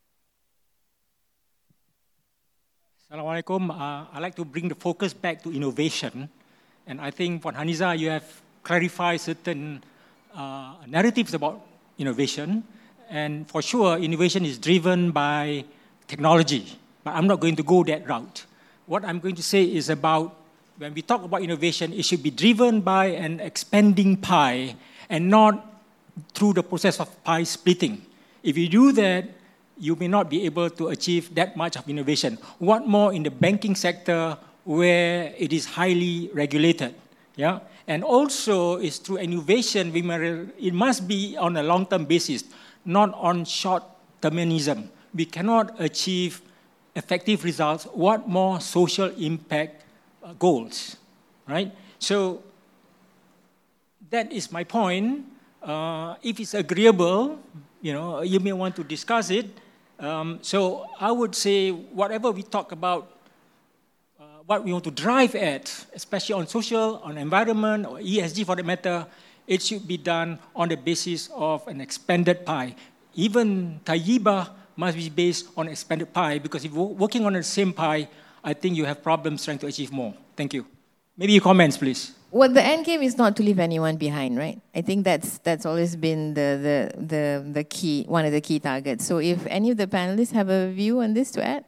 Assalamualaikum. Uh, I'd like to bring the focus back to innovation. And I think, Puan Haniza, you have clarified certain uh, narratives about innovation. And for sure, innovation is driven by technology. But I'm not going to go that route. What I'm going to say is about, when we talk about innovation, it should be driven by an expanding pie and not through the process of pie splitting. If you do that, you may not be able to achieve that much of innovation. What more in the banking sector where it is highly regulated? Yeah? And also, it's through innovation, we may, it must be on a long-term basis, not on short-termism. We cannot achieve effective results. What more social impact uh, goals, right? So that is my point. Uh, if it's agreeable, you know, you may want to discuss it. Um, so I would say whatever we talk about, uh, what we want to drive at, especially on social, on environment, or E S G for that matter, it should be done on the basis of an expanded pie. Even Tayyiba must be based on expanded pie, because if you're working on the same pie, I think you have problems trying to achieve more. Thank you. Maybe your comments, please. Well, the end game is not to leave anyone behind, right? I think that's that's always been the the the the key, one of the key targets. So, if any of the panelists have a view on this to add.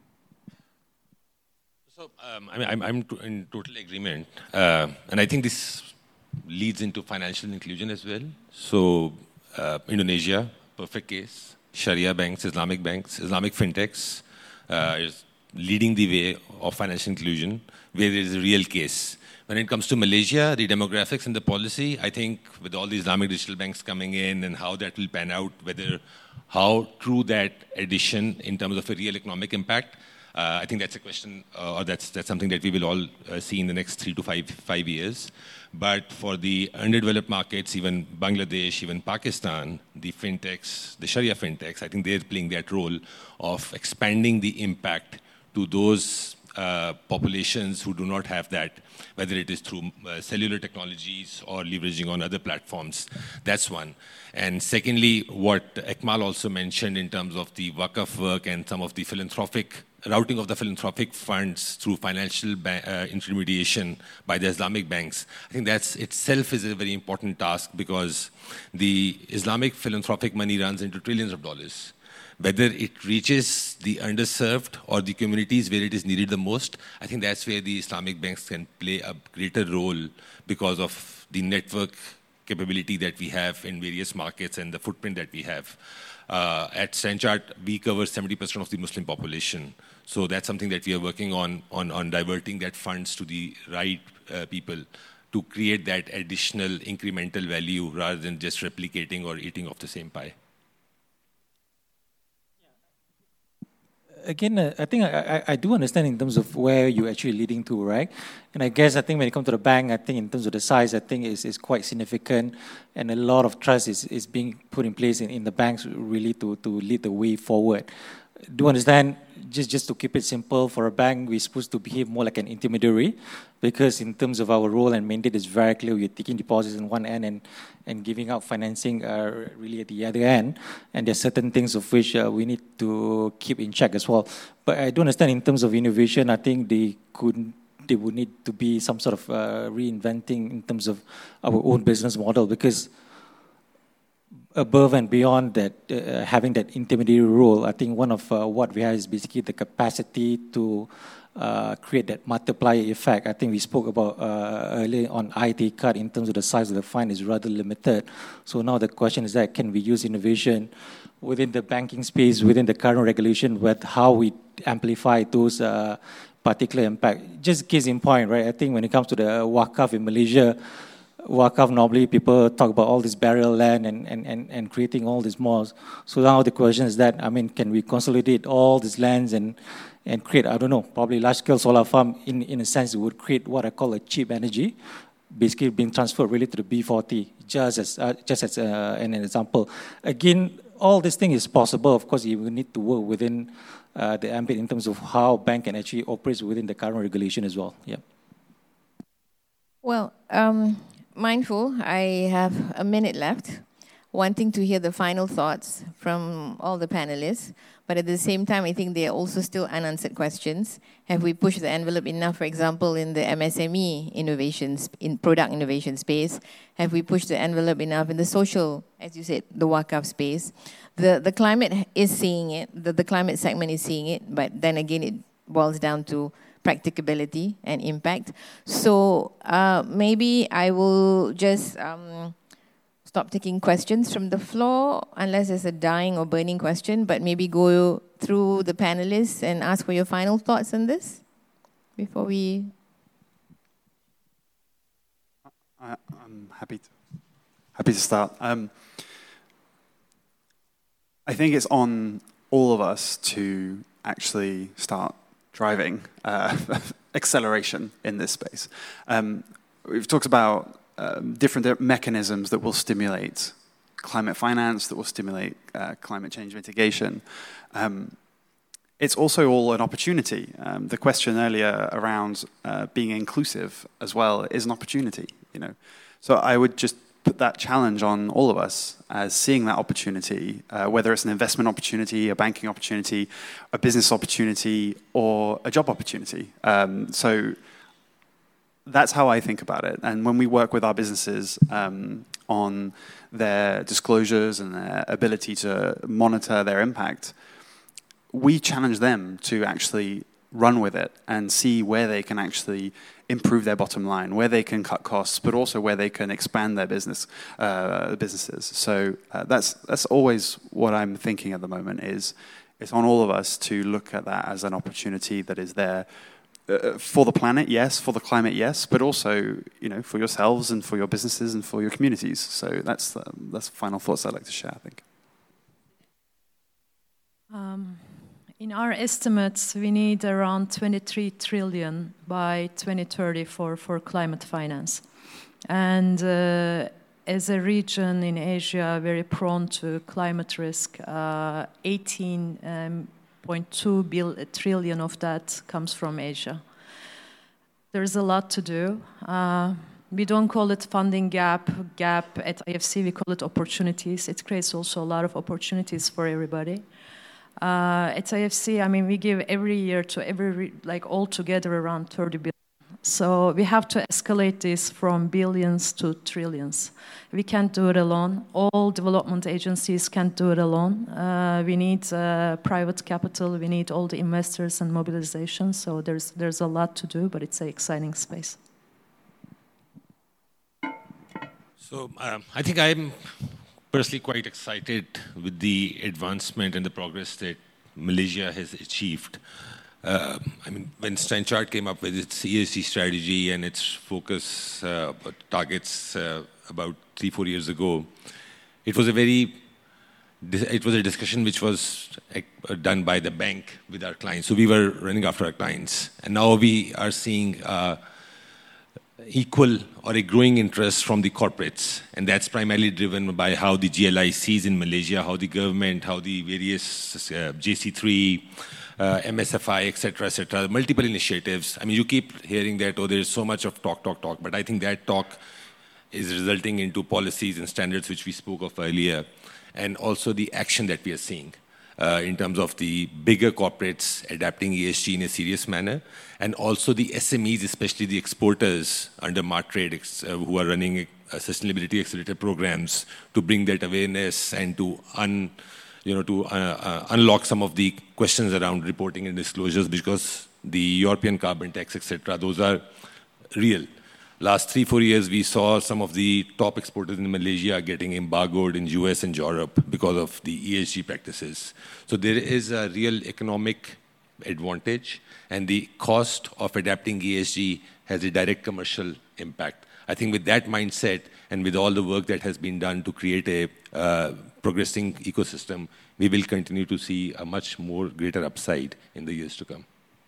So, um, I mean, I'm, I'm in total agreement, uh, and I think this leads into financial inclusion as well. So, uh, Indonesia, perfect case. Sharia banks, Islamic banks, Islamic fintechs uh, is leading the way of financial inclusion, where there is a real case. When it comes to Malaysia, the demographics and the policy, I think with all the Islamic digital banks coming in and how that will pan out, whether how true that addition in terms of a real economic impact, uh, I think that's a question, uh, or that's that's something that we will all uh, see in the next three to five five years. But for the underdeveloped markets, even Bangladesh, even Pakistan, the fintechs, the Sharia fintechs, I think they're playing that role of expanding the impact to those uh, populations who do not have that, whether it is through uh, cellular technologies or leveraging on other platforms. That's one. And secondly, what Ekmal also mentioned in terms of the Waqf work and some of the philanthropic, routing of the philanthropic funds through financial uh, intermediation by the Islamic banks, I think that's itself is a very important task, because the Islamic philanthropic money runs into trillions of dollars. Whether it reaches the underserved or the communities where it is needed the most, I think that's where the Islamic banks can play a greater role, because of the network capability that we have in various markets and the footprint that we have. Uh, at Stanchart, we cover seventy percent of the Muslim population. So that's something that we are working on, on, on diverting that funds to the right uh, people to create that additional incremental value rather than just replicating or eating off the same pie. Again, uh, I think I, I, I do understand in terms of where you're actually leading to, right? And I guess I think when it comes to the bank, I think in terms of the size, I think is is quite significant, and a lot of trust is, is being put in place in, in the banks really to, to lead the way forward. Do understand, just, just to keep it simple, for a bank, we're supposed to behave more like an intermediary, because in terms of our role and mandate, it's very clear we're taking deposits on one end and, and giving out financing uh, really at the other end. And there's certain things of which uh, we need to keep in check as well. But I do understand in terms of innovation, I think they could they would need to be some sort of uh, reinventing in terms of our own business model, because above and beyond that, uh, having that intermediary role, I think one of uh, what we have is basically the capacity to uh, create that multiplier effect. I think we spoke about uh, earlier on I T card in terms of the size of the fund is rather limited. So now the question is that can we use innovation within the banking space, within the current regulation, with how we amplify those uh, particular impact. Just case in point, right? I think when it comes to the Waqf in Malaysia, Wakaf, normally people talk about all this burial land and, and, and, and creating all these malls. So now the question is that, I mean, can we consolidate all these lands and, and create, I don't know, probably large-scale solar farm, in, in a sense, it would create what I call a cheap energy, basically being transferred really to the B forty, just as, uh, just as uh, an example. Again, all this thing is possible. Of course, you will need to work within uh, the ambit in terms of how bank can actually operate within the current regulation as well. Yeah. Well, um, mindful, I have a minute left, wanting to hear the final thoughts from all the panelists. But at the same time, I think there are also still unanswered questions. Have we pushed the envelope enough, for example, in the M S M E innovations, in product innovation space? Have we pushed the envelope enough in the social, as you said, the Wakaf space? The, the climate is seeing it, the, the climate segment is seeing it, but then again, it boils down to practicability and impact. So uh, maybe I will just um, stop taking questions from the floor, unless there's a dying or burning question, but maybe go through the panelists and ask for your final thoughts on this before we... I, I'm happy to, happy to start. Um, I think it's on all of us to actually start driving uh, acceleration in this space. Um, we've talked about um, different mechanisms that will stimulate climate finance, that will stimulate uh, climate change mitigation. Um, it's also all an opportunity. Um, the question earlier around uh, being inclusive as well is an opportunity. You know, so I would just put that challenge on all of us as seeing that opportunity, uh, whether it's an investment opportunity, a banking opportunity, a business opportunity, or a job opportunity. Um, so that's how I think about it. And when we work with our businesses um, on their disclosures and their ability to monitor their impact, we challenge them to actually run with it and see where they can actually improve their bottom line, where they can cut costs, but also where they can expand their business uh, businesses. So uh, that's that's always what I'm thinking at the moment. Is it's on all of us to look at that as an opportunity that is there uh, for the planet, yes, for the climate, yes, but also, you know, for yourselves and for your businesses and for your communities. So that's the, that's the final thoughts I'd like to share, I think. Um. In our estimates, we need around twenty-three trillion by twenty thirty for, for climate finance. And uh, as a region in Asia very prone to climate risk, uh, eighteen point two trillion of that comes from Asia. There's a lot to do. Uh, we don't call it funding gap, gap at I F C, we call it opportunities. It creates also a lot of opportunities for everybody. Uh, at I F C, I mean, we give every year to every, like all together around thirty billion. So we have to escalate this from billions to trillions. We can't do it alone. All development agencies can't do it alone. Uh, we need uh, private capital. We need all the investors and mobilization. So there's, there's a lot to do, but it's an exciting space. So um, I think I'm personally quite excited with the advancement and the progress that Malaysia has achieved. Uh, I mean, when Stanchart came up with its E S G strategy and its focus uh, targets uh, about three, four years ago, it was a very, it was a discussion which was uh, done by the bank with our clients. So we were running after our clients. And now we are seeing uh, equal or a growing interest from the corporates, and that's primarily driven by how the G L I sees in Malaysia, how the government, how the various uh, J C three, uh, M S F I, et cetera, et cetera, multiple initiatives. I mean, you keep hearing that, oh, there's so much of talk, talk, talk, but I think that talk is resulting into policies and standards which we spoke of earlier, and also the action that we are seeing. Uh, in terms of the bigger corporates adapting E S G in a serious manner, and also the S M Es, especially the exporters under Martrade, uh, who are running uh, sustainability accelerator programs to bring that awareness and to un, you know, to uh, uh, unlock some of the questions around reporting and disclosures, because the European carbon tax, et cetera, those are real. Last three, four years, we saw some of the top exporters in Malaysia getting embargoed in U S and Europe because of the E S G practices. So there is a real economic advantage, and the cost of adapting E S G has a direct commercial impact. I think with that mindset and with all the work that has been done to create a uh, progressing ecosystem, we will continue to see a much more greater upside in the years to come.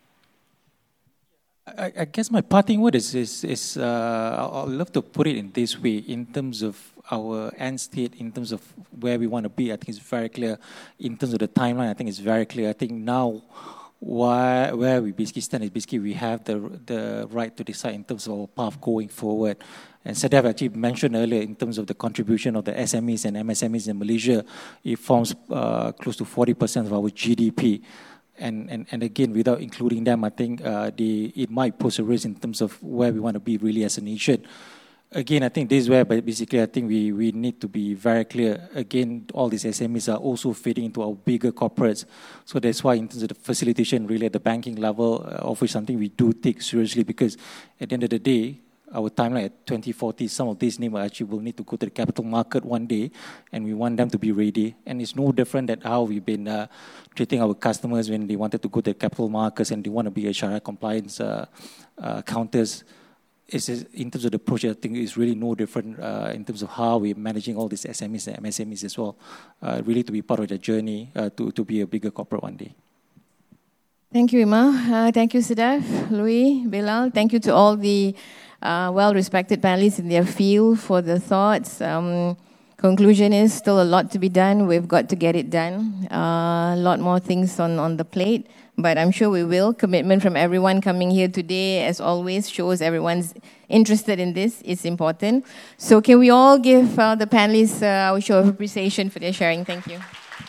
I, I guess my parting word is, is, is uh, I'll love to put it in this way, in terms of our end state, in terms of where we want to be. I think it's very clear. In terms of the timeline, I think it's very clear. I think now why, where we basically stand is basically we have the, the right to decide in terms of our path going forward. And Sadaf actually mentioned earlier in terms of the contribution of the S M Es and M S M Es in Malaysia, it forms uh, close to forty percent of our G D P. And, and, and again, without including them, I think uh, they, it might pose a risk in terms of where we want to be really as a nation. Again, I think this is where basically I think we, we need to be very clear. Again, all these S M Es are also fitting into our bigger corporates. So that's why in terms of the facilitation really at the banking level, uh, of which something we do take seriously, because at the end of the day, our timeline at twenty forty, some of these names actually will need to go to the capital market one day, and we want them to be ready. And it's no different than how we've been uh, treating our customers when they wanted to go to the capital markets and they want to be a Sharia compliance uh, uh, counters. It's, in terms of the approach, I think it's really no different uh, in terms of how we're managing all these S M Es and M S M Es as well, uh, really to be part of the journey uh, to, to be a bigger corporate one day. Thank you, Ima. Uh, thank you, Sadaf, Louis, Bilal. Thank you to all the uh, well-respected panelists in their field for the thoughts. Um, conclusion is still a lot to be done. We've got to get it done. Uh, a lot more things on, on the plate, but I'm sure we will. Commitment from everyone coming here today, as always, shows everyone's interested in this. It's important. So can we all give uh, the panelists uh, our show of appreciation for their sharing? Thank you.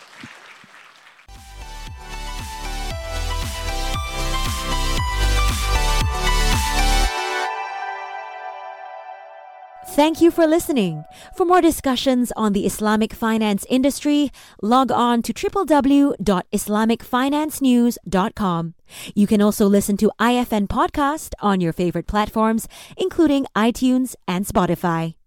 Thank you for listening. For more discussions on the Islamic finance industry, log on to w w w dot islamic finance news dot com. You can also listen to I F N Podcast on your favorite platforms, including iTunes and Spotify.